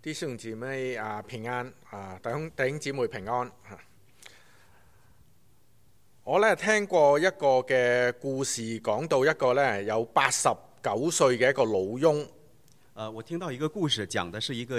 弟兄姊妹平安弟兄姊妹平安。我咧聽過一個嘅故事，講到一個咧有89歲嘅一個老翁。 我聽到一個故事，講的是一個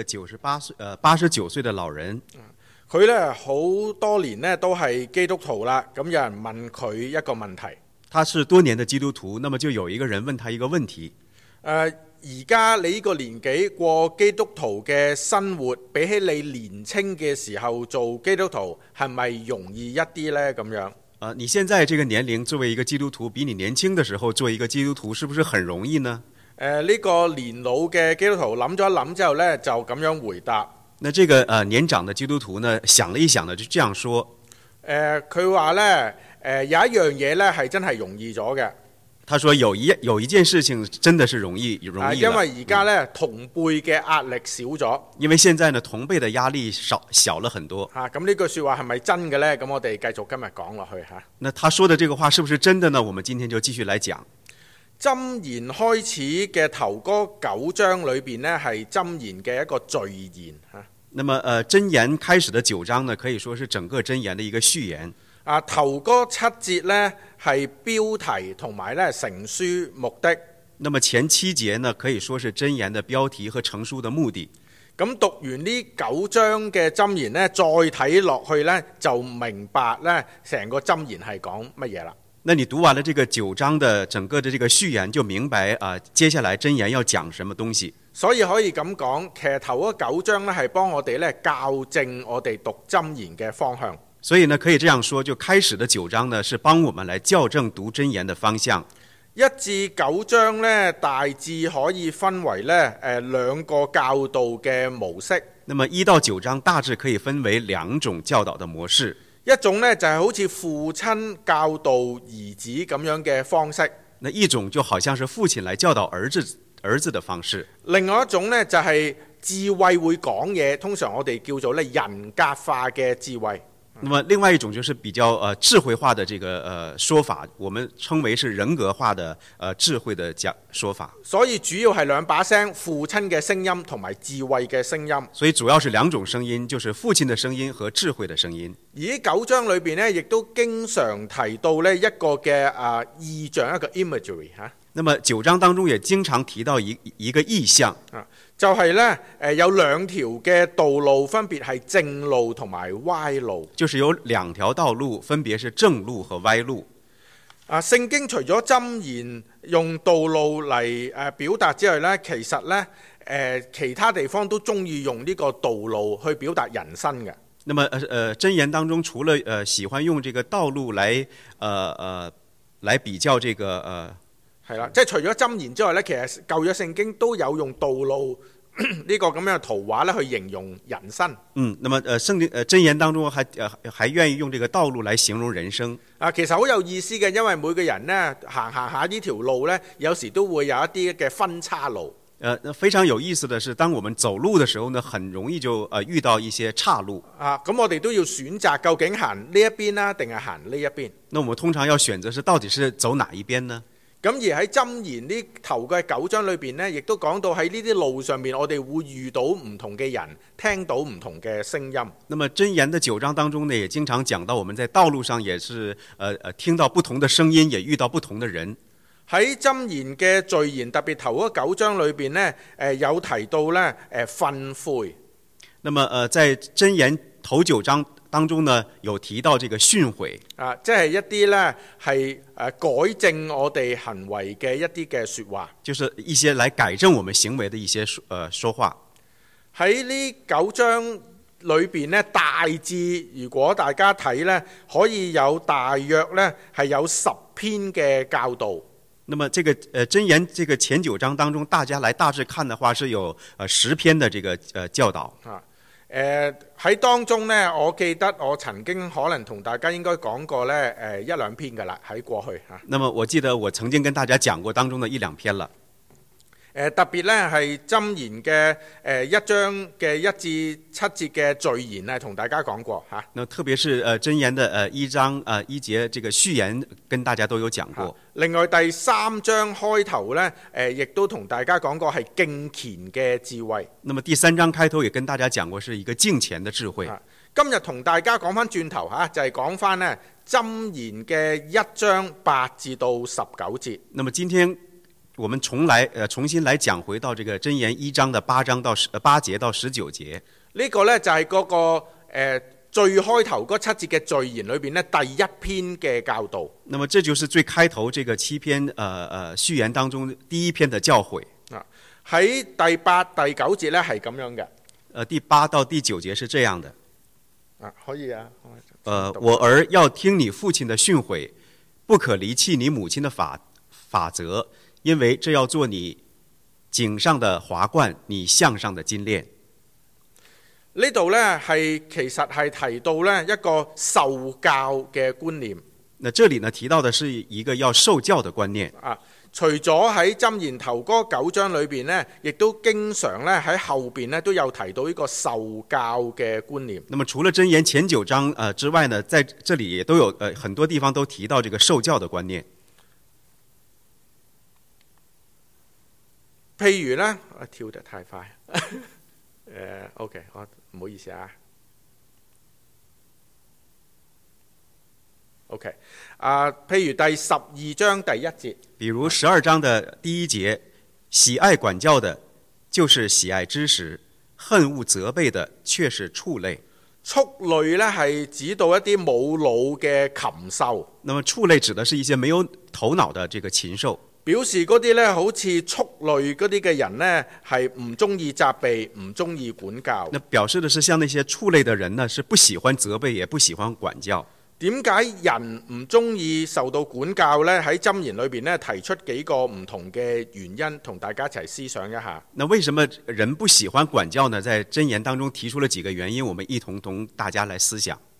89歲的老人。 佢咧好多年咧都係基督徒啦。咁有人問佢一個問題。 他是多年的基督徒，那麼就有一個人問他一個問題。 而家你呢個年紀過基督徒嘅生活，比起你年青嘅時候做基督徒，係咪容易一啲呢？咁樣。 你現在這個年齡作為一個基督徒，比你年輕的時候做一個基督徒，是不是很容易呢？ 呢個年老嘅基督徒諗咗一諗之後呢，就咁樣回答。 那這個年長的基督徒呢，想了一想呢，就這樣說。 佢話呢，有一樣嘢呢係真係容易咗嘅。 他說有一件事情真的是容易了， 因為而家呢，同輩嘅壓力少咗。 因為現在呢，同輩的壓力小了很多。 咁呢句說話係咪真嘅呢？咁我哋繼續今日講落去吓。 那他說的這個話是不是真的呢？我們今天就繼續來講。 箴言開始嘅頭嗰9章裏邊呢，係箴言嘅一個序言吓。 那麼箴言開始的9章呢，可以說是整個箴言的一個序言。 頭嗰7節呢係標題同埋咧成書目的。 那麼前7節呢，可以說是箴言的標題和成書的目的。 咁讀完呢9章嘅箴言呢，再睇落去呢，就明白呢成個箴言係講乜嘢啦。 那你讀完了這個9章的整個的這個序言，就明白接下來箴言要講什麼東西。 所以可以咁講，其實頭嗰9章呢係幫我哋呢校正我哋讀箴言嘅方向。 所以呢，可以這樣說，就開始的9章呢，是幫我們來校正讀箴言的方向。 1至9章呢，大致可以分為呢兩個教導嘅模式。 那麼1到9章大致可以分為2種教導的模式。 一種呢，就係好似父親教導兒子咁樣嘅方式。 那一種就好像是父親來教導兒子的方式。 另外一種呢，就係智慧會講嘢，通常我哋叫做呢人格化嘅智慧。 那麼另外一種就是比較智慧化的這個說法，我們稱為是人格化的智慧的說法。 所以主要係兩把聲，父親嘅聲音同埋智慧嘅聲音。 所以主要是2種聲音，就是父親的聲音和智慧的聲音。 而喺9章裏邊呢，亦都經常提到呢一個嘅意象，一個 imagery 嚇。 那麼9章當中也經常提到一個意象。 就係呢，有2條嘅道路，分別係正路同埋歪路。 就是有2條道路，分別是正路和歪路。 聖經除咗箴言用道路嚟表達之外呢，其實呢其他地方都中意用呢個道路去表達人生嘅。 那麼箴言當中除了喜歡用這個道路來比較這個係啦，即係除咗箴言之外呢，其實舊約聖經都有用道路呢個咁樣嘅圖畫咧去形容人生。 那麼箴言當中還願意用這個道路來形容人生。 其實好有意思嘅，因為每個人呢行下呢條路呢，有時都會有一啲嘅分岔路。 非常有意思的是，當我們走路的時候呢，很容易就遇到一些岔路。 咁我哋都要選擇究竟行呢一邊啦，定係行呢一邊？ 那我們通常要選擇是到底是走哪一邊呢？ 咁而喺箴言呢頭嘅9章裏邊呢，亦都講到喺呢啲路上面，我哋會遇到唔同嘅人，聽到唔同嘅聲音。 那麼箴言的9章當中呢，也經常講到我們在道路上也是聽到不同的聲音，也遇到不同的人。 喺箴言嘅序言，特別頭嗰9章裏邊呢，有提到呢訓誨。 那麼在箴言頭9章當中呢，有提到這個訓誨。 即係一啲呢係改正我哋行為嘅一啲嘅說話， 就是一些來改正我們行為的一些說話。 喺呢9章裏邊呢，大致如果大家睇呢，可以有大約呢係有10篇嘅教導。 那麼這個箴言這個前9章當中，大家來大致看的話，是有10篇的這個教導。 喺當中呢，我記得我曾經可能同大家應該講過呢1-2篇㗎啦，喺過去嚇。 那麼我記得我曾經跟大家講過當中的1-2篇了。 特別咧係箴言嘅1章嘅1至7節嘅序言同大家講過嚇。 那特別是箴言的1章1節這個序言，跟大家都有講過。 另外第3章開頭咧亦都同大家講過係敬虔嘅智慧。 那麼第3章開頭也跟大家講過是一個敬虔的智慧。 今日同大家講翻轉頭嚇，就係講翻咧箴言嘅1章8至到19節。 那麼今天我們重新來講回到這個箴言1章的8節到19節。 呢個呢，就係嗰個最開頭嗰7節嘅序言裏邊呢第一篇嘅教導。 那麼這就是最開頭這個7篇序言當中第一篇的教誨。 喺第8、第9節呢係咁樣嘅。 第8到第9節是這樣的。 可以啊。 我兒要聽你父親的訓誨，不可離棄你母親的法則。因為這要做你頸上的華冠，你項上的金鏈。 呢度呢其實係提到呢一個受教嘅觀念。 那這裡呢提到的是一個要受教的觀念。 除咗喺箴言頭嗰9章裏邊呢，亦都經常呢喺後邊呢都有提到呢個受教嘅觀念。 那麼除了箴言前9章之外呢，在這裡也都有很多地方都提到這個受教的觀念。 譬如呢，我跳得太快。OK， 我唔好意思啊。OK， 譬如第12章第1節， 比如12章的第1節，喜愛管教的，就是喜愛知識；恨惡責備的，卻是畜類。 畜類呢係指到一啲冇腦嘅禽獸。 那麼畜類指的是一些沒有頭腦的這個禽獸。 表示嗰啲呢，好似畜類嗰啲嘅人呢，係唔中意責備，唔中意管教。 那表示的是，像那些畜類的人呢，是不喜歡責備，也不喜歡管教。 點解人唔中意受到管教呢？喺箴言裏邊呢，提出幾個唔同嘅原因，同大家一齊思想一下。 那為什麼人不喜歡管教呢？在箴言當中提出了幾個原因，我們一同同大家來思想。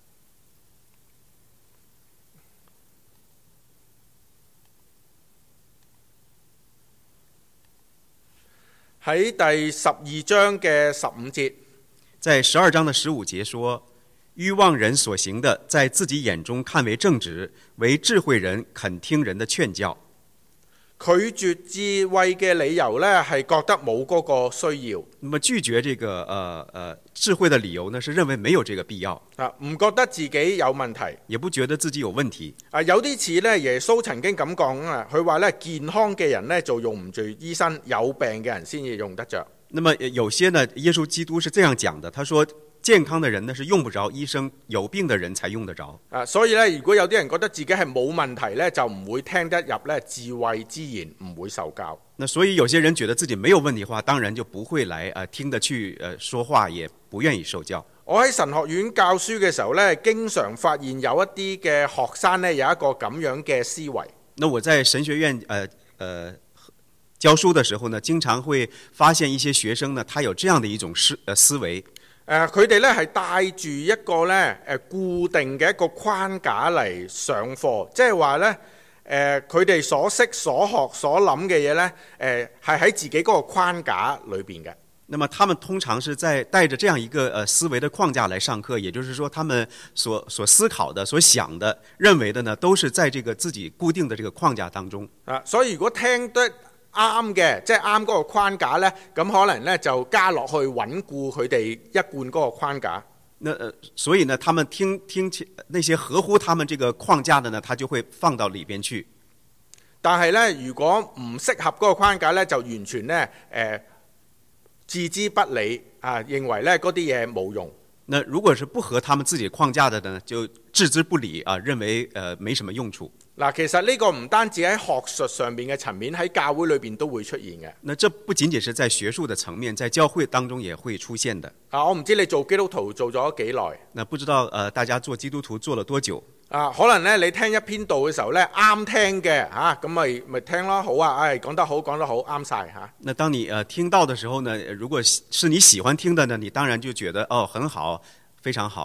喺第12章嘅15節， 在12章的15節說：愚妄人所行的，在自己眼中看為正直，為智慧人肯聽人的勸教。 拒絕智慧嘅理由呢，係覺得冇嗰個需要。 那麼拒絕這個智慧的理由呢，是認為沒有這個必要。 唔覺得自己有問題， 也不覺得自己有問題。 有啲似呢，耶穌曾經咁講啊，佢話呢，健康嘅人呢就用唔住醫生，有病嘅人先至用得着。 那麼有些呢，耶穌基督是這樣講的，他說健康的人呢是用不着醫生，有病的人才用得着。 所以呢，如果有啲人覺得自己係冇問題呢，就唔會聽得入呢智慧之言，唔會受教。 那所以有些人覺得自己沒有問題的話，當然就不會來聽得去說話，也不願意受教。 我喺神學院教書嘅時候呢，經常發現有一啲嘅學生呢，有一個咁樣嘅思維。 那我在神學院教書的時候呢，經常會發現一些學生呢，他有這樣的一種思維。 佢哋呢係帶住一個呢固定嘅一個框架嚟上課，即係話呢，佢哋所識、所學、所諗嘅嘢呢，係喺自己嗰個框架裏邊嘅。 那麼他們通常是在帶着這樣一個思維的框架來上課，也就是說，他們所思考的、所想的、認為的呢，都是在這個自己固定的這個框架當中。 所以如果聽得啱嘅，即係啱嗰個框架呢，咁可能呢就加落去穩固佢哋一貫嗰個框架。 所以呢，他們聽那些合乎他們這個框架的呢，他就會放到裏邊去。 但係呢，如果唔適合嗰個框架呢，就完全呢置之不理啊，認為呢嗰啲嘢冇用。 那如果是不合他們自己框架的呢，就置之不理啊，認為沒什麼用處。 嗱，其實呢個唔單止喺學術上面嘅層面，喺教會裏邊都會出現嘅。 那這不僅僅是在學術的層面，在教會當中也會出現的。 我唔知你做基督徒做咗幾耐。 那不知道大家做基督徒做了多久？ 可能呢，你聽一篇道嘅時候呢，啱聽嘅嚇，咁咪聽咯，好啊，講得好，講得好，啱晒嚇。 那當你聽到的時候呢，如果是你喜歡聽的呢，你當然就覺得很好，非常好。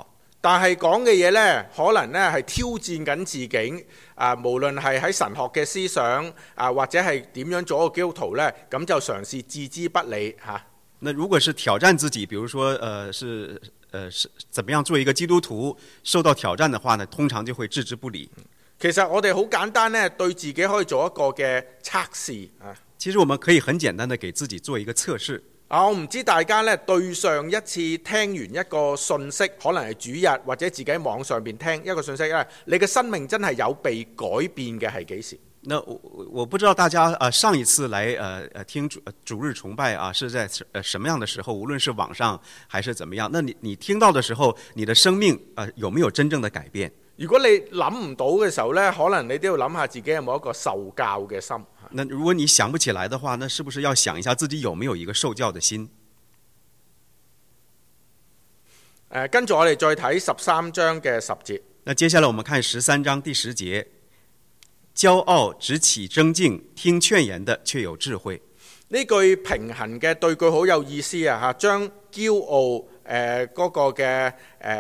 但係講嘅嘢呢，可能呢係挑戰緊自己無論係喺神學嘅思想或者係點樣做一個基督徒呢，咁就嘗試置之不理嚇。 那如果是挑戰自己，比如說是怎麼樣做一個基督徒，受到挑戰的話呢，通常就會置之不理。 其實我哋好簡單呢，對自己可以做一個嘅測試啊。 其實我們可以很簡單的給自己做一個測試。 我唔知大家呢對上一次聽完一個信息，可能係主日或者自己喺網上邊聽一個信息咧，你嘅生命真係有被改變嘅係幾時？ 那我不知道大家上一次來聽主日崇拜是在什麼樣的時候，無論是網上還是怎麼樣，那你聽到的時候，你的生命有沒有真正的改變？ 如果你諗唔到嘅時候呢，可能你都要諗下自己有冇一個受教嘅心。 那如果你想不起來的話，那是不是要想一下自己有沒有一個受教的心？ 跟住我哋再睇13章嘅10節。 那接下來我們看13章第10節，驕傲只起爭競，聽勸言的卻有智慧。 呢句平衡嘅對句好有意思啊！嚇，將驕傲嗰個嘅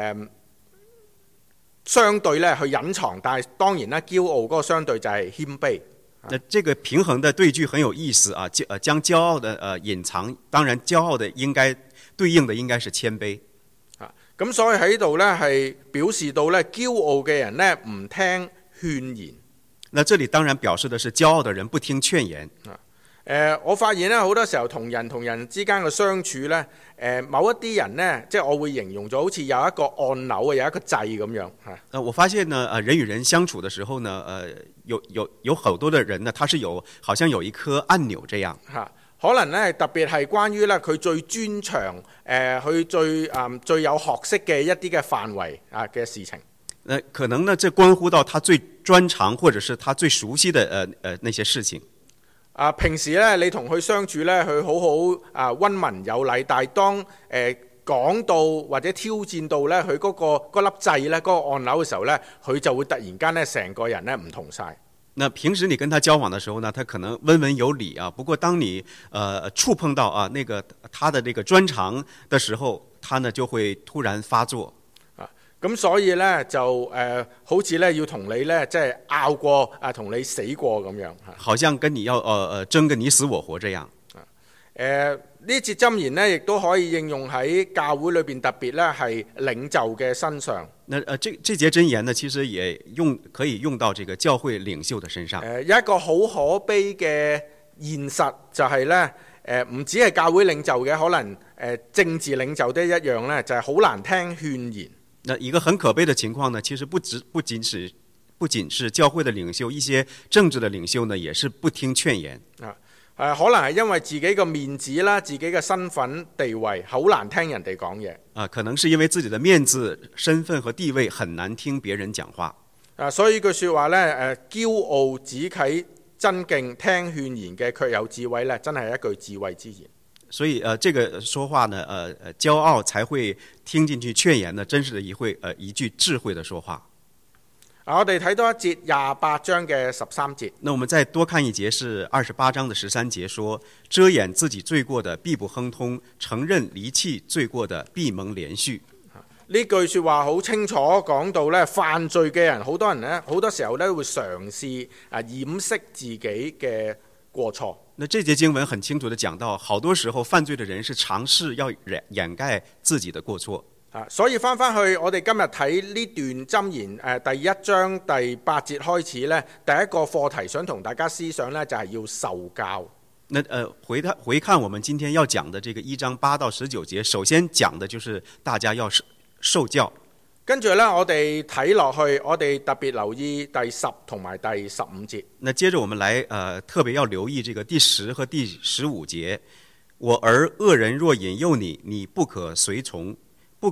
相對咧去隱藏，但係當然啦，驕傲嗰個相對就係謙卑。 那這個平衡的對句很有意思啊！將驕傲的隱藏，當然驕傲的應該對應的應該是謙卑。 咁所以喺度呢係表示到呢，驕傲嘅人呢唔聽勸言。 那這裡當然表示的是驕傲的人不聽勸言。 我發現呢，好多時候同人之間嘅相處呢，某一啲人呢，即係我會形容咗好似有一個按鈕有一個掣咁樣嚇。 我發現呢，人與人相處的時候呢，有好多的人呢，他是好像有一顆按鈕這樣嚇。可能呢，特別係關於呢佢最專長佢最有學識嘅一啲嘅範圍嘅事情。 可能呢，這關乎到他最專長或者是他最熟悉的那些事情。 平時咧，你同佢相處咧，佢好好溫文有禮，但係當講到或者挑戰到咧，佢嗰粒掣咧，嗰個按鈕嘅時候咧，佢就會突然間咧，成個人咧唔同晒。 那平時你跟他交往的時候呢，他可能溫文有禮啊，不過當你觸碰到那個他的這個專長的時候，他呢就會突然發作。 咁所以呢，就好似呢要同你呢，即係拗過同你死過咁樣。 好像跟你要爭個你死我活這樣。 呢節箴言呢，亦都可以應用喺教會裏邊，特別呢係領袖嘅身上。 那這節箴言呢，其實也可以用到這個教會領袖的身上。 有一個好可悲嘅現實就係呢，唔止係教會領袖嘅，可能政治領袖都一樣呢，就係好難聽勸言。 那一個很可悲的情況呢，其實不僅是教會的領袖，一些政治的領袖呢，也是不聽勸言。 可能係因為自己嘅面子啦，自己嘅身份地位，好難聽人哋講嘢。 可能是因為自己的面子、身份和地位，很難聽別人講話。 所以句說話呢，驕傲只起爭競，聽勸言嘅卻有智慧呢，真係一句智慧之言。 所以這個說話呢，驕傲才會聽進去勸言呢，真是一句智慧的說話。 我哋睇多一節28章嘅13節。 那我們再多看一節，是28章的13節，說：遮掩自己罪過的必不亨通，承認離棄罪過的必蒙憐恤。 呢句說話好清楚講到呢，犯罪嘅人，好多人呢，好多時候呢會嘗試掩飾自己嘅過錯。 那這節經文很清楚地講到，好多時候犯罪的人是嘗試要掩蓋自己的過錯。 所以翻去我哋今日睇呢段箴言第1章第8節開始呢，第一個課題想同大家思想呢，就係要受教。 那回看我們今天要講的這個1章8到19節，首先講的就是大家要受教。 跟住呢，我哋睇落去，我哋特別留意第10同埋第15節。 那接着我們來特別要留意這個第10和第15節。我兒，惡人若引誘你，你不可隨從，我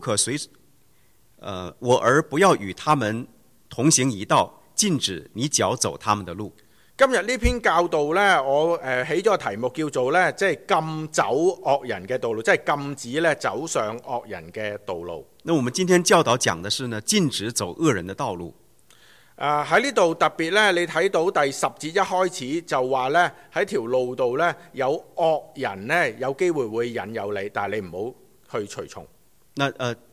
兒不要與他們同行一道，禁止你腳走他們的路。 今日呢篇教導呢，我起咗個題目叫做呢，即係禁走惡人嘅道路，即係禁止呢走上惡人嘅道路。 那我們今天教導講的是呢，禁止走惡人的道路。 喺呢度特別呢，你睇到第10節一開始就話呢，喺條路度呢，有惡人呢，有機會會引誘你，但係你唔好去隨從。 那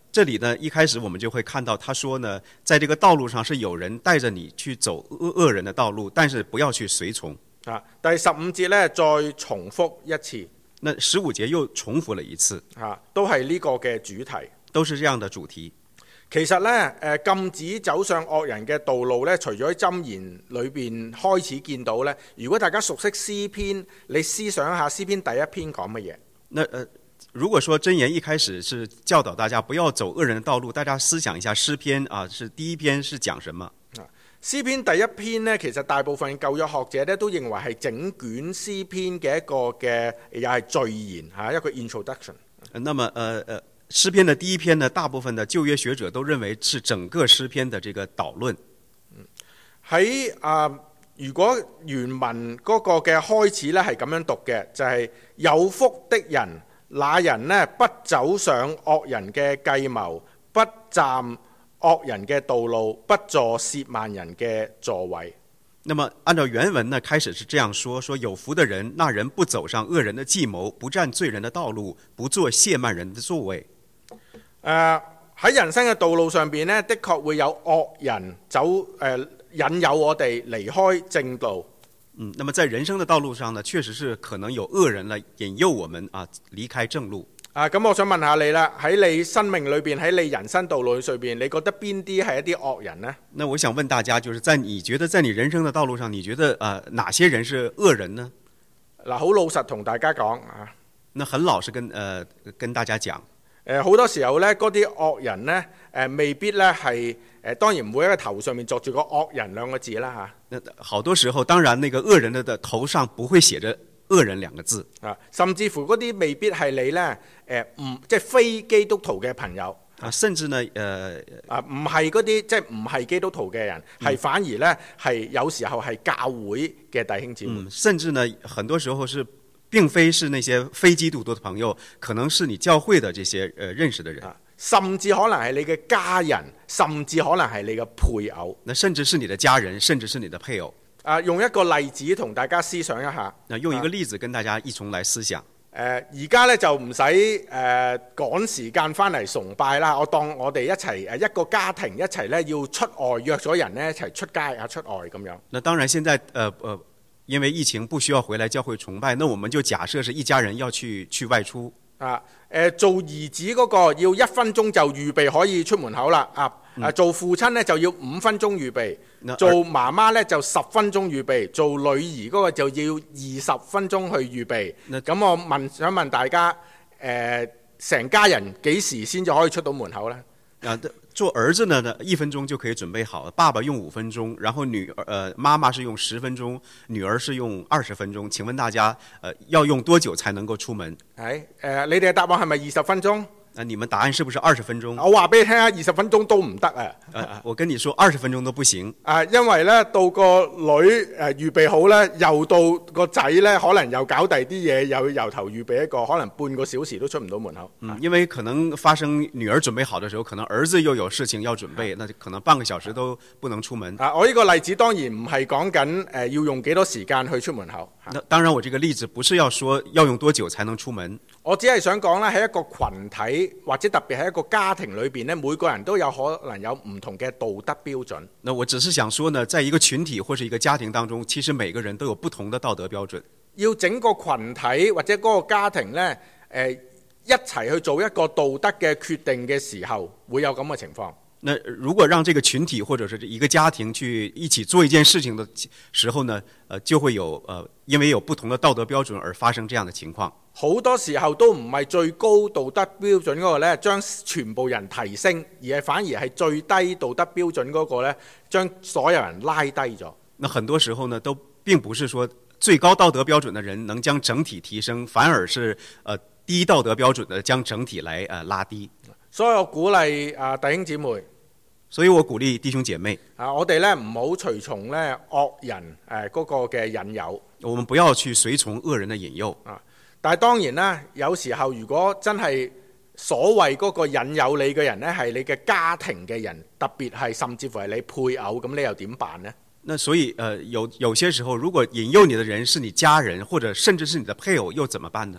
这里呢，一开始我们就会看到他说呢，在这个道路上是有人帶着你去走惡人的道路，但是不要去隨從。 第15節呢，再重複一次。 那15節又重複了一次， 都係呢個嘅主題， 都是這樣的主題。 其實呢，禁止走上惡人嘅道路呢，除咗喺箴言裏邊開始見到呢，如果大家熟悉詩篇，你思想一下詩篇第一篇講乜嘢？ 那如果說箴言一開始是教導大家不要走惡人的道路，大家思想一下詩篇啊，是第一篇是講什麼？ 詩篇第一篇呢，其實大部分舊約學者呢都認為係整卷詩篇嘅一個嘅又係序言嚇，一個 introduction。 那麼詩篇的第一篇呢，大部分的舊約學者都認為是整個詩篇的這個導論。 喺如果原文嗰個嘅開始呢係咁樣讀嘅，就係有福的人，那人呢不走上惡人嘅計謀，不站惡人嘅道路，不坐褻慢人嘅座位。 那麼按照原文呢，開始是這樣說有福的人，那人不走上惡人的計謀，不站罪人的道路，不坐褻慢人的座位。 喺人生嘅道路上邊呢，的確會有惡人引誘我哋離開正道。 那麼在人生的道路上呢，確實是可能有惡人來引誘我們離開正路。 咁我想問下你啦，喺你生命裏邊，喺你人生道路上邊，你覺得邊啲係一啲惡人呢？ 那我想問大家，就是你覺得在你人生的道路上，你覺得哪些人是惡人呢？ 好老實同大家講啊。 那很老實跟大家講。 好多時候呢，嗰啲惡人呢，未必呢係當然唔會喺個頭上面作住個惡人兩個字啦嚇。 好多時候，當然那個惡人的頭上不會寫着惡人兩個字。 甚至乎嗰啲未必係你呢，即係非基督徒嘅朋友。 甚至呢， 唔係嗰啲即係唔係基督徒嘅人，係反而呢係有時候係教會嘅弟兄姊妹。 甚至呢，很多時候是並非是那些非基督徒的朋友，可能是你教會的這些認識的人。 甚至可能係你嘅家人，甚至可能係你嘅配偶。 那甚至是你的家人，甚至是你的配偶。 用一個例子同大家思想一下。 用一個例子跟大家一同來思想。 而家呢就唔使趕時間翻嚟崇拜啦。我當我哋一齊一個家庭一齊呢要出外約咗人呢一齊出街出外咁樣。 那當然現在因為疫情不需要回來教會崇拜，那我們就假設是一家人要去外出。 做兒子嗰個要1分鐘就預備可以出門口啦。做父親呢就要5分鐘預備，做媽媽呢就10分鐘預備，做女兒嗰個就要20分鐘去預備。咁我想問大家，成家人幾時先至可以出到門口呢？ 做兒子呢1分鐘就可以準備好，爸爸用5分鐘，然後媽媽是用10分鐘，女兒是用20分鐘。請問大家要用多久才能夠出門？ 你哋嘅答案係咪20分鐘？ 你們答案是不是20分鐘？ 我話俾你聽啊，20分鐘都唔得啊！ 我跟你說20分鐘都不行。 因為呢，到個女預備好呢，又到個仔呢，可能又搞第啲嘢，又由頭預備一個，可能半個小時都出唔到門口。 因為可能發生女兒準備好的時候，可能兒子又有事情要準備，那可能半個小時都不能出門。 我呢個例子當然唔係講緊要用幾多時間去出門口。 那當然，我這個例子不是要說要用多久才能出門。 我只係想講咧，喺一個群體或者特別喺一個家庭裏邊咧，每個人都有可能有唔同嘅道德標準。 那我只是想說呢，在一個群體或者一個家庭當中，其實每個人都有不同的道德標準。 要整個群體或者嗰個家庭呢，一齊去做一個道德嘅決定嘅時候，會有咁嘅情況。 那如果讓這個群體或者是一個家庭去一起做一件事情的時候呢，就會有因為有不同的道德標準而發生這樣的情況。 好多時候都唔係最高道德標準嗰個呢，將全部人提升，而係反而係最低道德標準嗰個呢，將所有人拉低咗。 那很多時候呢，都並不是說最高道德標準的人能將整體提升，反而是低道德標準的將整體來拉低。 所以我鼓勵弟兄姊妹， 所以我鼓勵弟兄姐妹我哋呢唔好隨從呢惡人嗰個嘅引誘。 我們不要去隨從惡人的引誘。 但係當然啦，有時候如果真係所謂嗰個引誘你嘅人呢，係你嘅家庭嘅人，特別係甚至乎係你配偶，咁你又點辦呢？ 那所以有些時候，如果引誘你的人是你家人，或者甚至是你的配偶，又怎麼辦呢？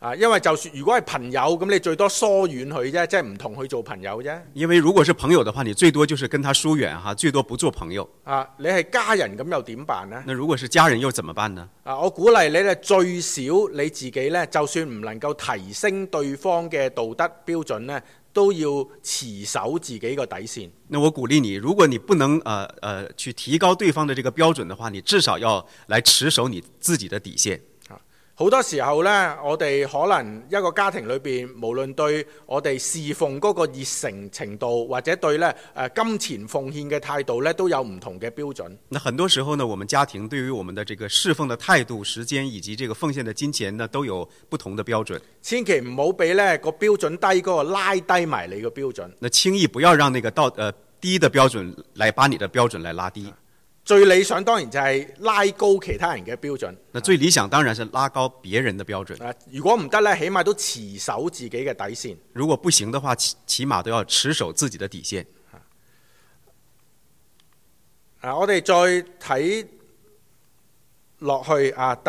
因為就算如果係朋友，咁你最多疏遠佢啫，即係唔同佢做朋友啫。 因為如果是朋友的話，你最多就是跟他疏遠哈，最多不做朋友。 你係家人咁又點辦呢？ 那如果是家人又怎麼辦呢？ 我鼓勵你咧，最少你自己咧，就算唔能夠提升對方嘅道德標準咧，都要持守自己個底線。 那我鼓勵你，如果你不能去提高對方的這個標準的話，你至少要來持守你自己的底線。 好多時候呢，我哋可能一個家庭裏邊，無論對我哋侍奉嗰個熱誠程度，或者對呢金錢奉獻嘅態度呢，都有唔同嘅標準。 那很多時候呢，我們家庭對於我們的這個侍奉的態度、時間以及這個奉獻的金錢呢，都有不同的標準。 千祈唔好俾呢個標準低嗰個拉低埋你個標準。 那輕易不要讓那個低的標準來把你的標準來拉低。 最理想當然就係拉高其他人嘅標準。 那最理想當然是拉高別人的標準。 如果唔得呢，起碼都持守自己嘅底線。 如果不行的話，起碼都要持守自己的底線。 我哋再睇落去第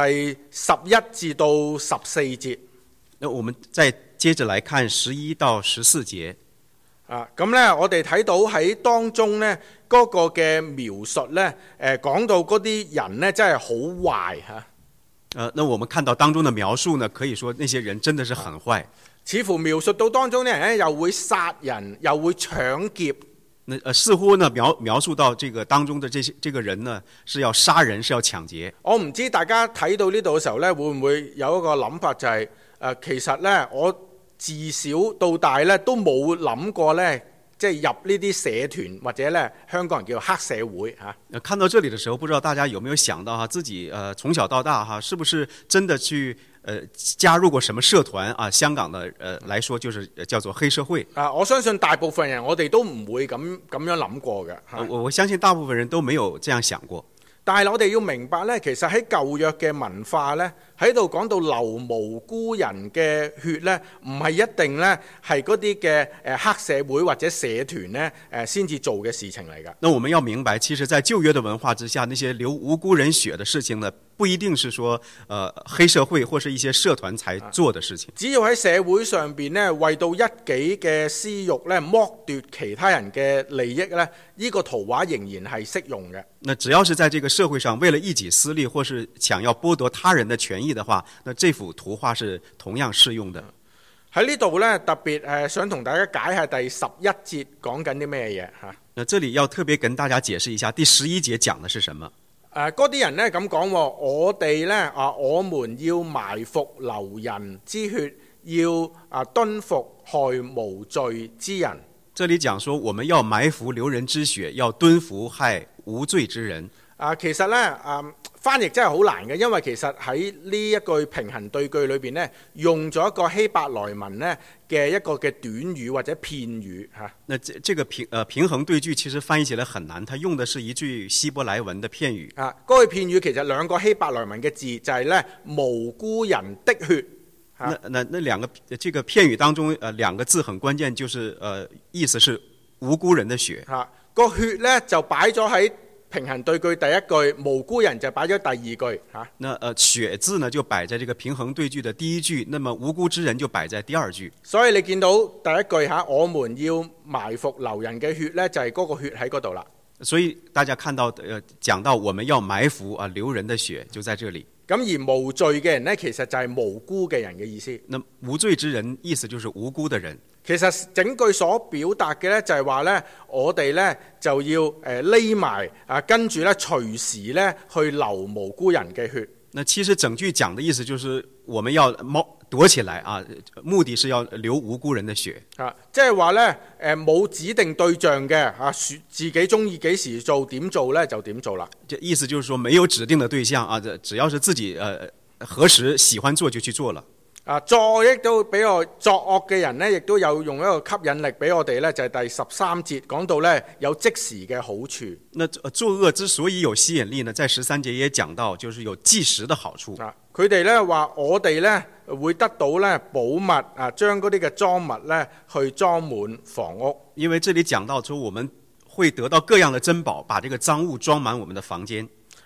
11至到14節。 那我們再接着來看11到14節。 咁呢，我哋睇到喺當中呢嗰個嘅描述呢，講到嗰啲人呢真係好壞嚇。 那我們看到當中的描述呢，可以說那些人真的是很壞。 似乎描述到當中啲人呢，又會殺人，又會搶劫。 似乎呢描述到這個當中的這個人呢，是要殺人，是要搶劫。 我唔知大家睇到呢度嘅時候呢，會唔會有一個諗法，就係其實呢，我自小到大咧都冇諗過咧，即係入呢啲社團或者咧香港人叫黑社會嚇。 看到這裡的時候，不知道大家有沒有想到自己從小到大是不是真的去加入過什麼社團啊？香港的來說就是叫做黑社會。 我相信大部分人我哋都唔會咁樣諗過嘅。 我相信大部分人都沒有這樣想過。 但係我哋要明白咧，其實喺舊約嘅文化咧，喺度講到流無辜人嘅血咧，唔係一定咧係嗰啲嘅黑社會或者社團咧先至做嘅事情嚟㗎。 那我們要明白，其實在舊約的文化之下，那些流無辜人血的事情呢，不一定是說黑社會或是一些社團才做的事情。 只要喺社會上邊咧，為到一己嘅私欲咧，剝奪其他人嘅利益咧，呢個圖畫仍然係適用嘅。 那只要是在這個社會上為了一己私利，或是想要剝奪他人的權益的話，那這幅圖畫是同樣適用的。 喺呢度呢，特別想同大家解下第11節講緊啲咩嘢嚇。 那這裡要特別跟大家解釋一下，第11節講的是什麼？ 嗰啲人呢咁講，我哋呢我們要埋伏流人之血，要蹲伏害無罪之人。 這裡講說，我們要埋伏流人之血，要蹲伏害無罪之人。 其實呢，翻譯真係好難嘅，因為其實喺呢一句平衡對句裏邊呢，用咗一個希伯來文呢嘅一個嘅短語或者片語嚇。 那這個平衡對句其實翻譯起來很難，它用的是一句希伯來文的片語。 嗰句片語其實兩個希伯來文嘅字就係呢無辜人的血。 那兩個這個片語當中兩個字很關鍵，就是意思是無辜人的血。 個血呢就擺咗喺平衡對句第一句，無辜人就擺咗第二句嚇。 那血字呢就擺在這個平衡對句的第一句，那麼無辜之人就擺在第二句。 所以你見到第一句嚇，我們要埋伏流人嘅血呢，就係嗰個血喺嗰度啦。 所以大家看到講到我們要埋伏流人的血，就在這裡。 咁而無罪嘅人呢，其實就係無辜嘅人嘅意思。 那無罪之人意思就是無辜的人。 其實整句所表達嘅呢，就係話呢，我哋呢就要匿埋跟住呢隨時呢去流無辜人嘅血。 那其實整句講的意思就是我們要躲起來啊，目的是要流無辜人的血。 即係話呢，冇指定對象嘅自己中意幾時做點做呢就點做啦。 這意思就是說沒有指定的對象啊，只要是自己何時喜歡做就去做了。 作惡亦都俾我作惡嘅人呢，亦都有用一個吸引力俾我哋呢，就係第13節講到呢，有即時嘅好處。 那作惡之所以有吸引力呢，在13節也講到，就是有即時的好處。 佢哋呢話我哋呢會得到呢寶物將嗰啲嘅贓物呢去裝滿房屋。 因為這裡講到說我們會得到各樣的珍寶，把這個贓物裝滿我們的房間。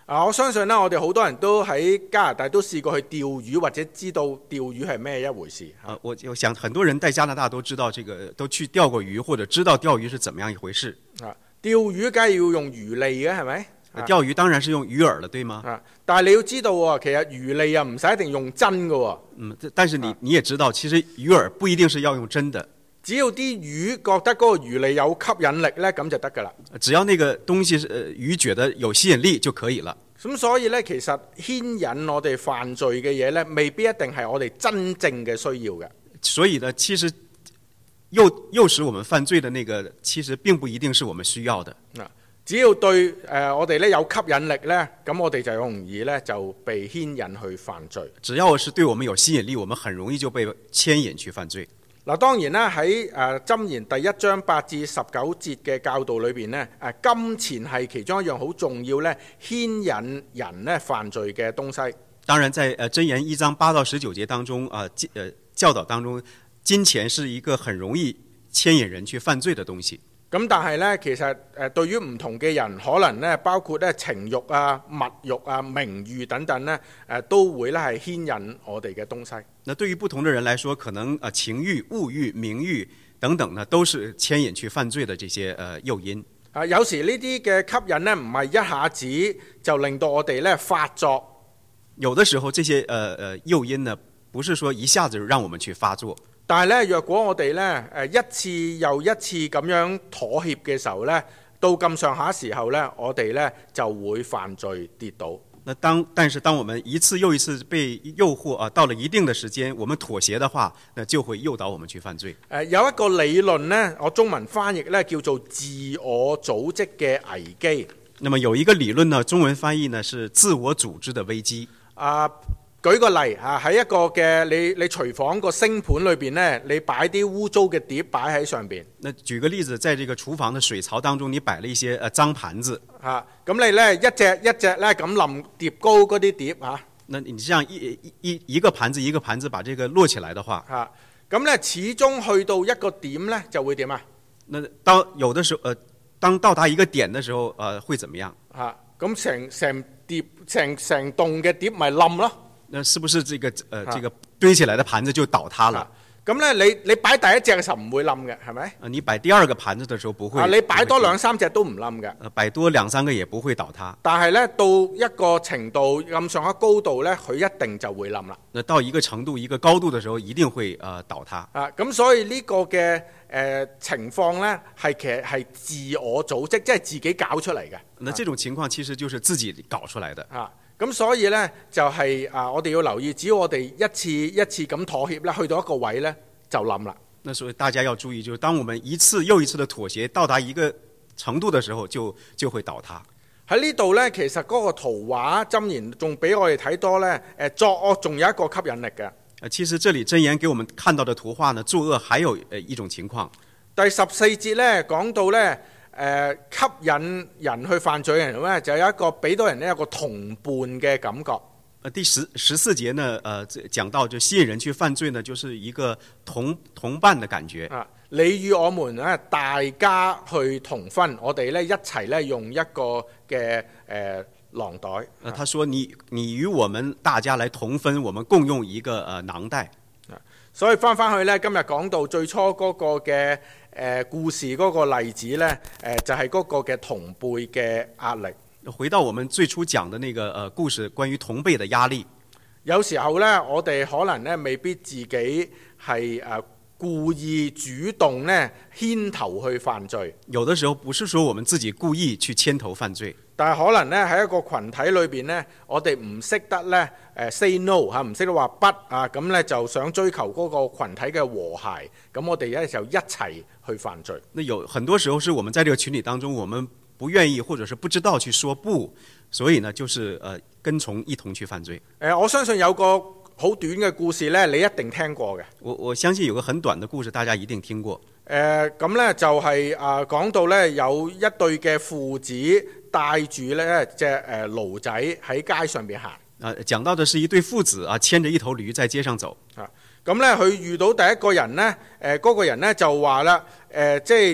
我相信咧，我哋好多人都喺加拿大都試過去釣魚，或者知道釣魚係咩一回事。 我想很多人在加拿大都知道這個，都去釣過魚，或者知道釣魚是怎麼樣一回事。 釣魚梗係要用魚脷嘅，係咪？ 釣魚當然是用魚饵的，對嗎？ 但係你要知道喎，其實魚脷又唔使一定用真嘅喎。 但是你也知道，其實魚饵不一定是要用真的。 只要啲魚覺得嗰個魚脷有吸引力咧，咁就得㗎啦。 只要那個東西魚覺得有吸引力就可以了。 咁所以咧，其實牽引我哋犯罪嘅嘢咧，未必一定係我哋真正嘅需要嘅。 所以呢，其實誘使我們犯罪的那個，其實並不一定是我們需要的。 只要對我哋咧有吸引力咧，咁我哋就容易咧就被牽引去犯罪。 只要是對我們有吸引力，我們很容易就被牽引去犯罪。 嗱，當然啦，喺箴言第1章8至19節嘅教導裏邊呢，金錢係其中一樣好重要咧牽引人咧犯罪嘅東西。 當然，在箴言1章8到19節當中教導當中，金錢是一個很容易牽引人去犯罪的東西。 咁但係呢，其實對於唔同嘅人，可能呢包括咧情慾啊、物慾啊、名譽等等呢，都會咧係牽引我哋嘅東西。 那對於不同的人來說，可能情慾、物慾、名譽等等呢，都是牽引去犯罪的這些誘因。 有時呢啲嘅吸引呢，唔係一下子就令到我哋咧發作。 有的時候，這些誘因呢，不是說一下子讓我們去發作。 但係咧，若果我哋咧一次又一次咁樣妥協嘅時候咧，到咁上下時候咧，我哋咧就會犯罪跌倒。 但是當我們一次又一次被誘惑到了一定的時間，我們妥協的話，那就會誘導我們去犯罪。 有一個理論呢，我中文翻譯咧叫做自我組織嘅危機。 那麼有一個理論呢，中文翻譯呢是自我組織的危機。 舉個例喺一個嘅你廚房個星盤裏邊呢，你擺啲污糟嘅碟擺喺上邊。 那舉個例子，在這個廚房的水槽當中，你擺了一些髒盤子。 咁你呢一隻一隻咧咁冧疊高嗰啲碟那你這樣一個盤子一個盤子把這個摞起來的話， 咁呢始終去到一個點呢就會點啊？ 那當有的時候當到達一個點的時候會怎麼樣？ 咁成棟嘅碟咪冧咯？ 那是不是這個堆起來的盤子就倒塌了？ 咁咧，你擺第一隻嘅時候唔會冧嘅，係咪？ 你擺第二個盤子的時候不會。 你擺多兩三隻都唔冧嘅。 擺多兩三個也不會倒塌。 但係咧，到一個程度咁上下高度咧，佢一定就會冧啦。 那到一個程度、一個高度的時候，一定會倒塌。 咁所以呢個嘅情況咧，其實係自我組織，即係自己搞出嚟嘅。 那這種情況其實就是自己搞出來的。 咁所以呢，就係我哋要留意，只要我哋一次一次咁妥協咧，去到一個位呢，就冧啦。 那所以大家要注意，就是當我們一次又一次的妥協到達一個程度的時候，就會倒塌。 喺呢度呢，其實嗰個圖畫箴言仲俾我哋睇多呢，作惡仲有一個吸引力嘅。 其實這裡箴言給我們看到的圖畫呢，作惡還有一種情況。 第14節呢講到呢。吸引人去犯罪嘅人咧，就有一個俾到人咧一個同伴嘅感覺。 第14節呢，講到就吸引人去犯罪呢，就是一個同伴的感覺。 你與我們咧，大家去同分，我哋咧一齊咧用一個嘅囊袋。 他說你與我們大家來同分，我們共用一個囊袋。 所以翻去咧，今日講到最初嗰個嘅故事嗰個例子咧，就係嗰個嘅同輩嘅壓力。 回到我們最初講的那個故事，關於同輩的壓力。 有時候咧，我哋可能咧未必自己係故意主動咧牽頭去犯罪。 有的時候不是說我們自己故意去牽頭犯罪。 但係可能咧喺一個群體裏邊咧，我哋唔識得咧say no 嚇，唔識得話不咁咧就想追求嗰個群體嘅和諧，咁我哋咧就一齊去犯罪。 那有很多時候是我們在這個群體當中，我們不願意或者是不知道去說不，所以呢就是跟從一同去犯罪。 我相信有個好短嘅故事咧，你一定聽過嘅。我相信有個很短的故事，大家一定聽過。 咁咧就係講到咧有一對嘅父子帶住咧隻驢仔喺街上邊行。 講到的是一對父子牽着一頭驢在街上走。 咁咧佢遇到第一個人咧，嗰個人咧就話啦，即係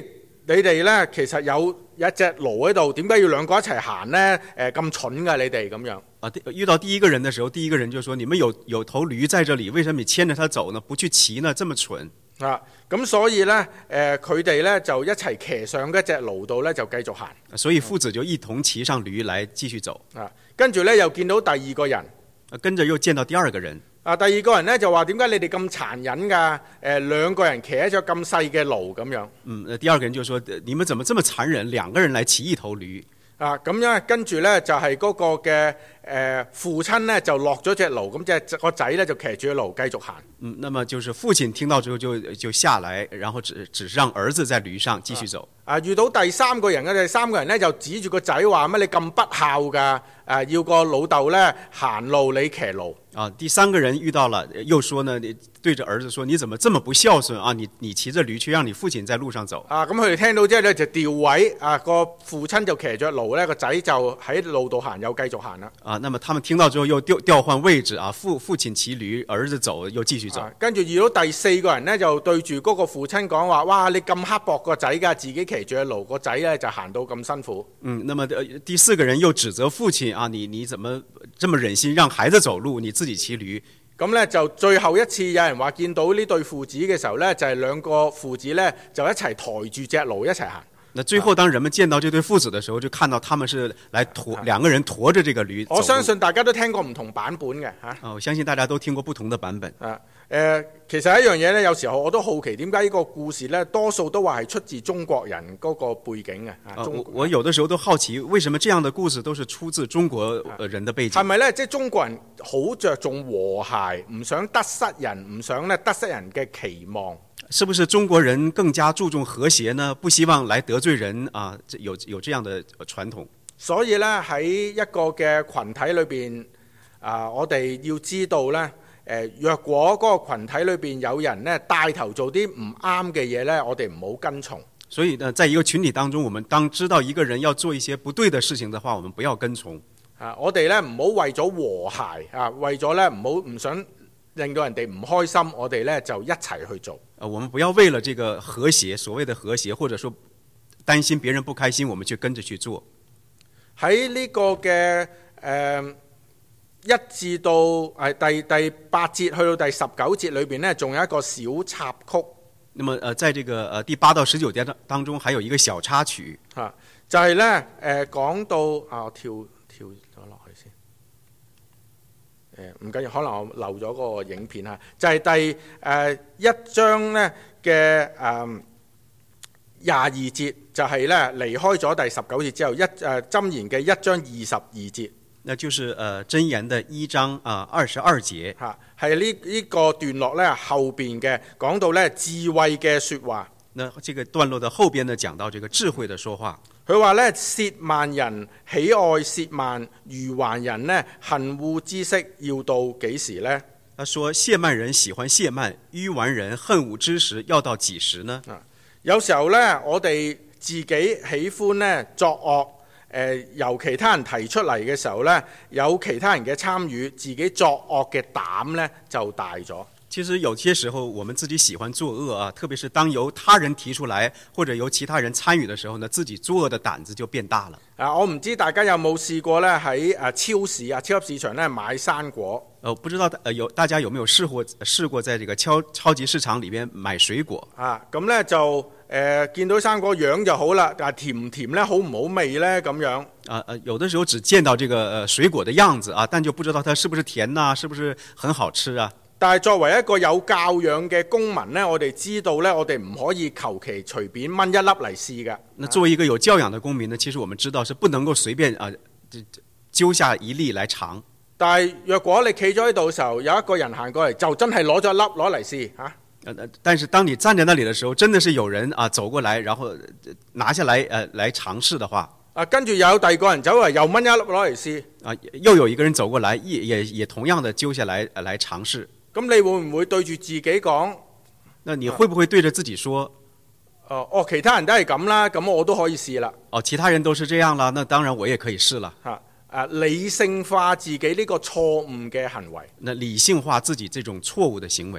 你哋呢，其實有一隻驢喺度，點解要兩個一齊行呢？咁蠢㗎你哋咁樣。 遇到第一個人的時候，第一個人就說：你們有頭驢在這裡，為什麼你牽着它走呢？不去騎呢？這麼蠢。 咁所以呢，佢哋呢就一齊騎上一隻驢度呢，就繼續行。 所以父子就一同騎上驢來繼續走。 跟住呢，又見到第二個人。 跟着又見到第二個人。 第二個人呢，就話：點解你哋咁殘忍㗎？兩個人騎喺隻咁細嘅驢咁樣。 第二個人就說：你們怎麼這麼殘忍？兩個人來騎一頭驢。 咁樣跟住呢，就係嗰個嘅父親呢，就落咗隻驢，咁隻個仔呢，就騎住隻驢繼續行。 那麼就是父親聽到之後就下來，然後只是讓兒子在驢上繼續走。 遇到第三個人嘅第三個人呢，就指住個仔話：乜你咁不孝㗎？要個老豆呢，行路你騎驢。 第三個人遇到了，又說呢，你對着兒子說：你怎麼這麼不孝順啊？你騎着驢去讓你父親在路上走。咁佢哋聽到之後呢，就調位，個父親就騎着驢呢，個仔就喺路度行，又繼續行啦。 那麼他們聽到之後又調換位置啊，父親騎驢，兒子走，又繼續走。 跟住遇到第四個人呢，就對住嗰個父親講話：哇，你咁刻薄個仔㗎，自己騎住隻驢，個仔呢就行到咁辛苦。 那麼第四個人又指責父親啊，你怎麼這麼忍心讓孩子走路，你自己騎驢？ 咁呢，就最後一次有人話見到呢對父子嘅時候呢，就係兩個父子呢，就一齊抬住隻驢一齊行。 那最後當人們見到這對父子的時候，就看到他們是來兩個人馱着這個驢。 我相信大家都聽過唔同版本嘅我相信大家都聽過不同的版本。 其實一樣嘢呢，有時候我都好奇點解呢個故事呢，多數都話係出自中國人嗰個背景嘅。 我有的時候都好奇，為什麼這樣的故事都是出自中國人的背景？ 係咪呢？即係中國人好着重和諧，唔想得失人，唔想呢得失人嘅期望。 是不是中國人更加注重和諧呢？不希望來得罪人啊？有這樣的傳統。 所以呢，喺一個嘅群體裏邊，我哋要知道呢，若果嗰個群體裏邊有人呢帶頭做啲唔啱嘅嘢呢，我哋唔好跟從。 所以呢，在一個群體當中，我們當知道一個人要做一些不對的事情的話，我們不要跟從。 我哋呢唔好為咗和諧為咗呢唔想令到人哋唔開心，我哋呢就一齊去做。 我們不要為了這個和諧，所謂的和諧，或者說擔心別人不開心，我們就跟着去做。 喺呢個嘅1至到第8節去到第19節裏邊呢，仲有一個小插曲。 那麼在這個第8到19節當中，還有一個小插曲。 就係呢講到我跳咗落去先。唔緊要，可能我漏咗嗰個影片就係第1章呢嘅22節，就係呢離開咗第19節之後，箴言嘅1章22節。 那就是箴言的1章22節。 係呢個段落呢後邊嘅講到呢智慧嘅說話。 那這個段落的後邊呢講到這個智慧的說話。 佢話呢，褻慢人喜愛褻慢，愚頑人呢恨惡知識，要到幾時呢？ 他說褻慢人喜歡褻慢，愚頑人恨惡知識，要到幾時呢？ 有時候呢，我哋自己喜歡呢作惡，由其他人提出嚟嘅時候呢，有其他人嘅參與，自己作惡嘅膽呢就大咗。 其實有些時候我們自己喜歡作惡啊，特別是當由他人提出來或者由其他人參與的時候呢，自己作惡的膽子就變大了。 我唔知大家有冇試過呢喺超市超級市場呢買生果。 不知道大家有沒有試過在這個超級市場裏邊買水果。 咁呢就見到生果樣就好啦，但係甜唔甜呢，好唔好味呢咁樣。 有的時候只見到這個水果的樣子啊，但就不知道它是不是甜啊，是不是很好吃啊。 但係作為一個有教養嘅公民呢，我哋知道呢，我哋唔可以求其隨便掹一粒嚟試㗎。 那作為一個有教養的公民呢，其實我們知道是不能夠隨便揪下一粒來嘗。 但係若果你企咗喺度嘅時候，有一個人行過嚟，就真係攞咗一粒攞嚟試。 但是當你站在那裡的時候，真的是有人走過來，然後拿下來來嘗試的話， 跟住有第二個人走嚟，又掹一粒攞嚟試。 又有一個人走過來，也同樣的揪下來來嘗試。 咁你會唔會對住自己講？ 那你會不會對着自己說？ 其他人都係咁啦，咁我都可以試啦。 其他人都是這樣啦，那當然我也可以試了。 理性化自己呢個錯誤嘅行為。 那理性化自己這種錯誤的行為。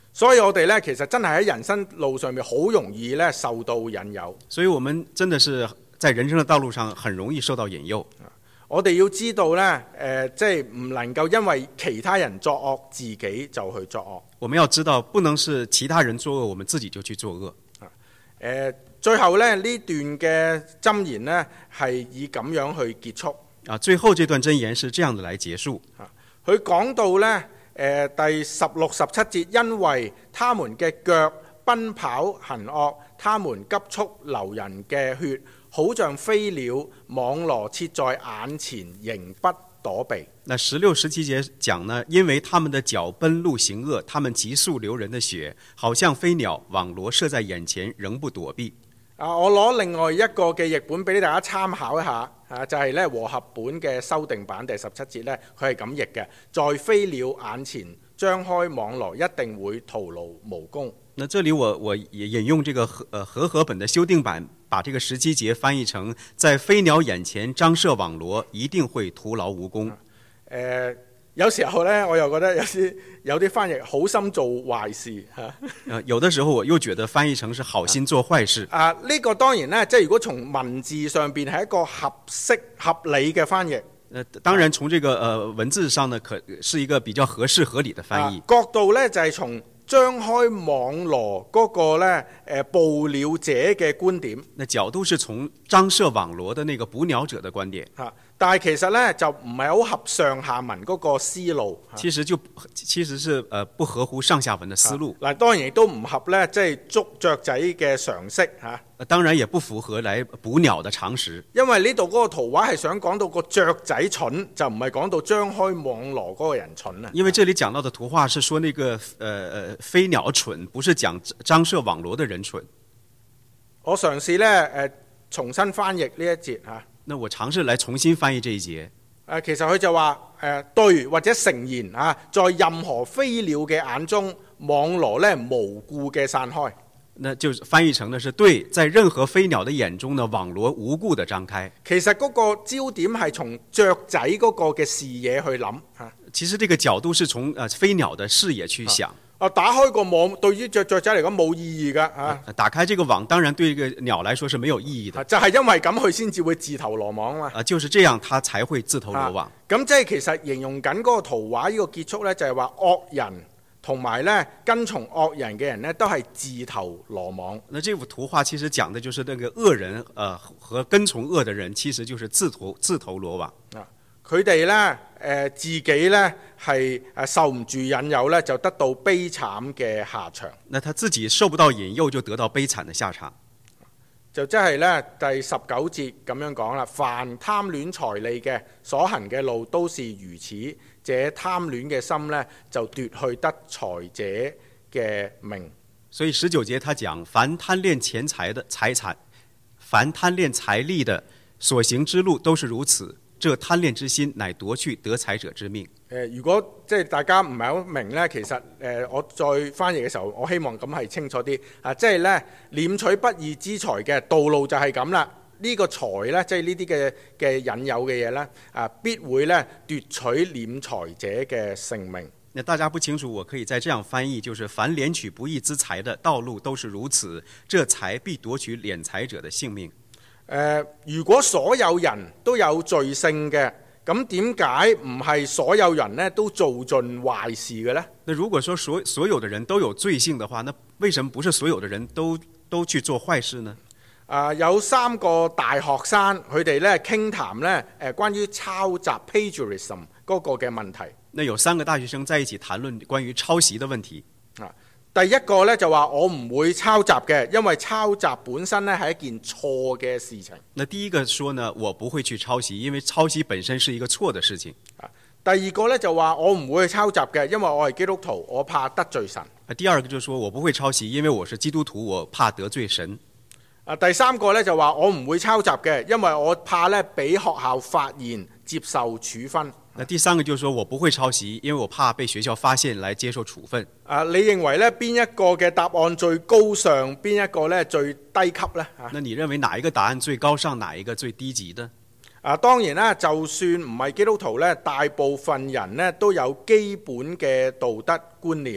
所以我哋呢，其實真係喺人生路上面好容易呢受到引誘。 所以我們真的是在人生的道路上很容易受到引誘。 我哋要知道呢，即係唔能夠因為其他人作惡，自己就去作惡。 我們要知道，不能是其他人作惡，我們自己就去作惡。 最後呢，呢段嘅箴言呢，係以咁樣去結束。 最後這段箴言是這樣的來結束。 佢講到呢，第16、17節，因為他們嘅腳奔跑行惡，他們急速流人嘅血，好像飛鳥，網羅設在眼前，仍不躲避。 那16、17節講呢，因為他們的腳奔路行惡，他們急速流人的血，好像飛鳥，網羅設在眼前，仍不躲避。 我攞另外一個嘅譯本俾大家參考一下，就係咧和合本嘅修訂版第17節呢，佢係咁譯嘅：在飛鳥眼前張開網羅，一定會徒勞無功。 那這裡我也引用這個和合本的修訂版，把這個17節翻譯成在飛鳥眼前張設網羅，一定會徒勞無功。 有時候呢，我又覺得有啲翻譯好心做壞事嚇。 有的時候我又覺得翻譯成是好心做壞事。 呢個當然呢，即係如果從文字上邊係一個合適合理嘅翻譯。 當然從這個文字上呢，可是一個比較合適合理的翻譯。 角度呢，就係從張開網羅嗰個呢捕鳥者嘅觀點。 那角度是從張設網羅的那個捕鳥者的觀點。 但係其實呢，就唔係好合上下文嗰個思路。 其實是不合乎上下文的思路。 嗱，當然亦都唔合呢，即係捉雀仔嘅常識嚇。 當然也不符合來捕鳥的常識。因為呢度嗰個圖畫係想講到個雀仔蠢，就唔係講到張開網羅嗰個人蠢啊。 因為這裡講到的圖畫是說那個飛鳥蠢，不是講張設網羅的人蠢。 我嘗試呢重新翻譯呢一節嚇。 那我嘗試來重新翻譯這一節。 其實佢就話對或者誠然啊，在任何飛鳥嘅眼中，網羅呢無故嘅散開。 那就翻譯成呢是對，在任何飛鳥的眼中呢，網羅無故的張開。 其實嗰個焦點係從雀仔嗰個嘅視野去諗嚇。 其實這個角度是從飛鳥的視野去想。 打開個網對於雀仔嚟講冇意義㗎嚇。 打開這個網當然對這個鳥來說是沒有意義的。 就係因為咁佢先至會自投羅網嘛。 就是這樣，它才會自投羅網。 咁即係其實形容緊嗰個圖畫呢個結束呢，就係話惡人同埋呢跟從惡人嘅人呢，都係自投羅網。 那這幅圖畫其實講的就是那個惡人和跟從惡的人，其實就是自投羅網。 佢哋呢自己呢係受唔住引誘呢，就得到悲慘嘅下場。 那他自己受不到引誘，就得到悲慘的下場。 就即係呢第19節咁樣講啦，凡貪戀財利嘅所行嘅路都是如此，這貪戀嘅心呢，就奪去得財者嘅命。 所以19節他講，凡貪戀錢財的財產，凡貪戀財利的所行之路都是如此。這貪戀之心乃奪去得財者之命。 如果即係大家唔係好明呢，其實我再翻譯嘅時候，我希望咁係清楚啲即係呢，斂取不義之財嘅道路就係咁啦。呢個財呢，即係呢啲嘅引誘嘅嘢呢，必會呢奪取斂財者嘅性命。 那大家不清楚，我可以再這樣翻譯，就是凡斂取不義之財的道路都是如此，這財必奪取斂財者的性命。 如果所有人都有罪性嘅，咁點解唔係所有人呢都做盡壞事嘅呢？ 那如果說所有的人都有罪性的話，那為什麼不是所有的人都去做壞事呢？ 有3個大學生，佢哋呢傾談呢關於抄襲 plagiarism 嗰個嘅問題。 那有3個大學生在一起談論關於抄襲的問題。 第一個呢就話我唔會抄襲嘅，因為抄襲本身呢係一件錯嘅事情。 那第一個說呢，我不會去抄襲，因為抄襲本身是一個錯的事情。 第二個呢就話我唔會去抄襲嘅，因為我係基督徒，我怕得罪神。 第二個就說我不會抄襲，因為我是基督徒，我怕得罪神。 第三個呢就話我唔會抄襲嘅，因為我怕呢俾學校發現接受處分。 那第三個就是說我不會抄襲，因為我怕被學校發現來接受處分。 你認為呢邊一個嘅答案最高尚，邊一個呢最低級呢？ 那你認為哪一個答案最高尚，哪一個最低級呢？ 當然啦，就算唔係基督徒呢，大部分人呢都有基本嘅道德觀念。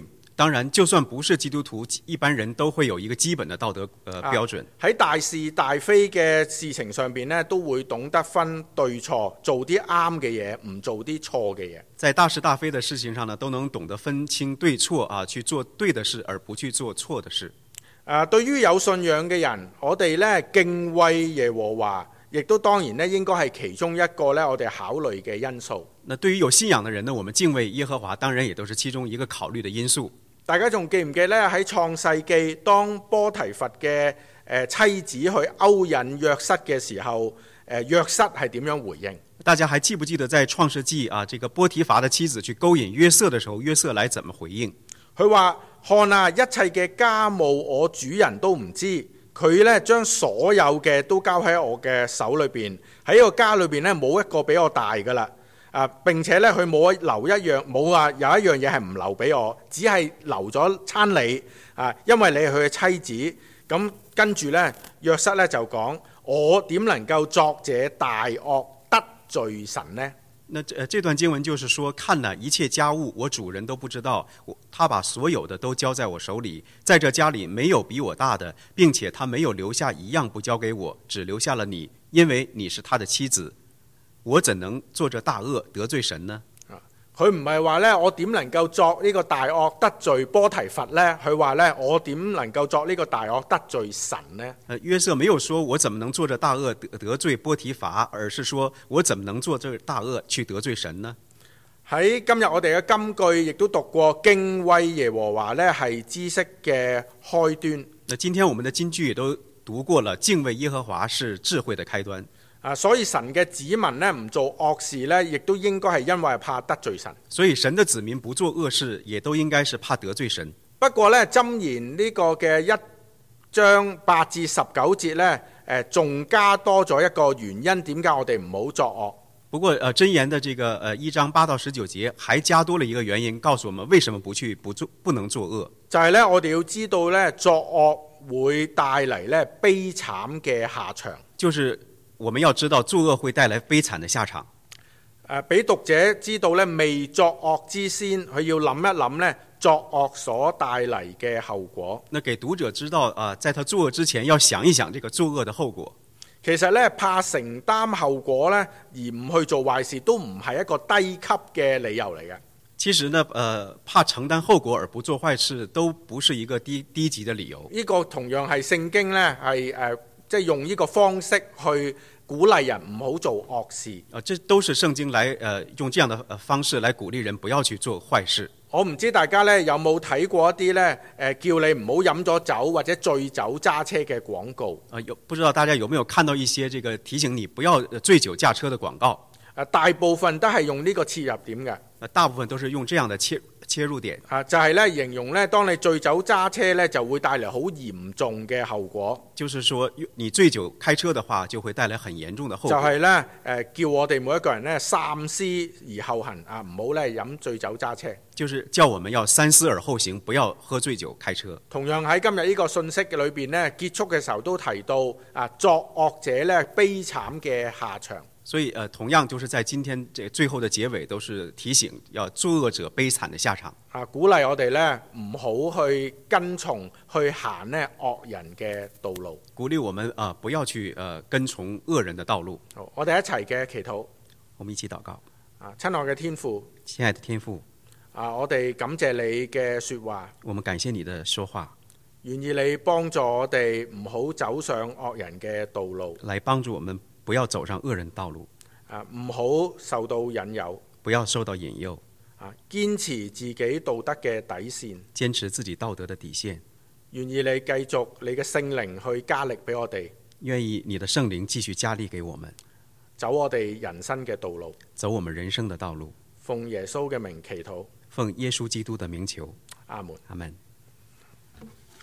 當然，就算不是基督徒，一般人都會有一個基本的道德標準。 喺大是大非嘅事情上邊呢，都會懂得分對錯，做啲啱嘅嘢，唔做啲錯嘅嘢。 在大是大非的事情上呢，都能懂得分清對錯啊，去做對的事，而不去做錯的事。 對於有信仰嘅人，我哋呢敬畏耶和華，亦都當然呢應該係其中一個呢我哋考慮嘅因素。 那對於有信仰的人呢，我們敬畏耶和華，當然也都是其中一個考慮的因素。 大家仲記唔記得喺創世記，當波提乏嘅妻子去勾引約瑟嘅時候，約瑟係點樣回應？ 大家還記不記得在創世記啊，這個波提乏的妻子去勾引約瑟的時候，約瑟來怎麼回應？ 佢話：看啊，一切嘅家務我主人都唔知，佢呢將所有嘅都交喺我嘅手裏邊，喺個家裏邊呢冇一個比我大噶啦。並且咧，佢冇留一樣，冇話有一樣嘢係唔留俾我，只係留咗餐你因為你係佢嘅妻子。咁跟住咧，約瑟咧就講：我點能夠作這大惡得罪神呢？ 那這段經文就是說，看了一切家務，我主人都不知道，他把所有的都交在我手裏，在這家裏沒有比我大的，並且他沒有留下一樣不交給我，只留下了你，因為你是他的妻子。我怎能做這大惡得罪神呢？ 佢唔係話呢，我點能夠作呢個大惡得罪波提乏呢？佢話呢，我點能夠作呢個大惡得罪神呢？ 約瑟沒有說我怎麼能做這大惡得罪波提乏，而是說我怎麼能做這大惡去得罪神呢？ 喺今日我哋嘅金句亦都讀過，敬畏耶和華呢係知識嘅開端。 那今天我們的金句也都讀過了，敬畏耶和華是智慧的開端。 所以神嘅子民呢唔做惡事呢，亦都應該係因為怕得罪神。 所以神的子民不做惡事，也都應該是怕得罪神。 不過呢，箴言呢個嘅1章8至19節呢，仲加多咗一個原因，點解我哋唔好作惡？ 不過箴言的這個1章8到19節，還加多了一個原因，告訴我們為什麼不能作惡。 就係呢，我哋要知道呢，作惡會帶嚟呢悲慘嘅下場。 就是我們要知道作惡會帶來悲慘的下場。 俾讀者知道呢，未作惡之先，佢要諗一諗呢作惡所帶嚟嘅後果。 那給讀者知道在他作惡之前，要想一想這個作惡的後果。 其實呢，怕承擔後果呢，而唔去做壞事，都唔係一個低級嘅理由嚟嘅。 其實呢，怕承擔後果而不做壞事，都不是一個低級的理由。 呢個同樣係聖經呢，係即係用呢個方式去鼓勵人唔好做惡事。 這都是聖經來用這樣的方式來鼓勵人不要去做壞事。 我唔知大家呢有冇睇過一啲呢叫你唔好飲咗酒或者醉酒揸車嘅廣告。 不知道大家有沒有看到一些這個提醒你不要醉酒駕車的廣告？ 大部分都係用呢個切入點嘅。 大部分都是用這樣的切入點。 就係呢形容呢，當你醉酒揸車呢，就會帶嚟好嚴重嘅後果。 就是說，你醉酒開車的話，就會帶來很嚴重的後果。 就係呢，叫我哋每一個人呢三思而後行啊，唔好呢飲醉酒揸車。就是叫我們要三思而後行，不要喝醉酒開車。 同樣喺今日呢個信息嘅裏邊呢，結束嘅時候都提到作惡者呢悲慘嘅下場。 所以同樣就是在今天這最後的結尾，都是提醒要作惡者悲慘的下場。 鼓勵我哋呢唔好去跟從去行呢惡人嘅道路。 鼓勵我們不要去跟從惡人的道路。 好，我哋一齊嘅祈禱。 我們一起禱告。 親愛嘅天父， 親愛的天父， 我哋感謝你嘅說話。我們感謝你的說話。 願意你幫助我哋唔好走上惡人嘅道路。 來幫助我們不要走上惡人道路。 唔好受到引誘。 不要受到引誘。 堅持自己道德嘅底線。 堅持自己道德的底線。 願意你繼續你嘅聖靈去加力俾我哋。 願意你的聖靈繼續加力給我們。 走我哋人生嘅道路。 走我們人生的道路。 奉耶穌嘅名祈禱。 奉耶穌基督的名求。 阿門。 阿門。